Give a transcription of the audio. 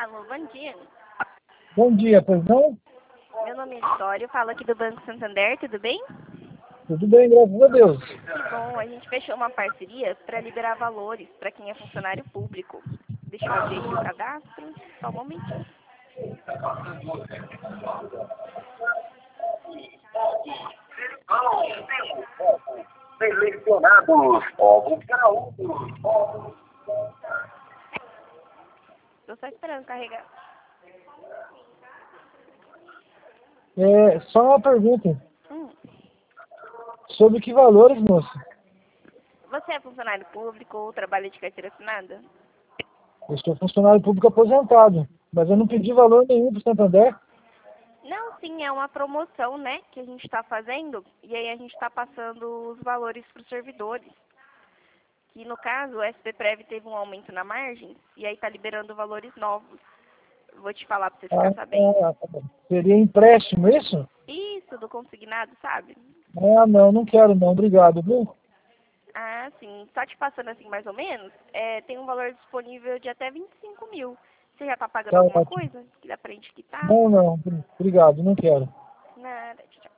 Alô, bom dia. Bom dia, pois não? Meu nome é Vitória, eu falo aqui do Banco Santander, tudo bem? Tudo bem, graças a Deus. Que bom, a gente fechou uma parceria para liberar valores para quem é funcionário público. Deixa eu abrir aqui o cadastro, só um momentinho. Selecionados, ovos graúdos, ovos. Estou só esperando carregar. Só uma pergunta. Hum. Sobre que valores, moça? Você é funcionário público ou trabalha de carteira assinada? Eu sou funcionário público aposentado, mas eu não pedi valor nenhum para o Santander. Não, sim, é uma promoção, né, que a gente está fazendo, e aí a gente está passando os valores para os servidores. Que no caso, o SPPrev teve um aumento na margem, e aí está liberando valores novos. Vou te falar para você ficar sabendo. Tá bom. Seria empréstimo, isso? Isso, do consignado, sabe? Não quero não, obrigado, viu? Ah, sim. Só te passando assim, mais ou menos, tem um valor disponível de até 25 mil. Você já está pagando Tá alguma ótimo. coisa que dá pra gente quitar? Não, obrigado, não quero. Nada, tchau.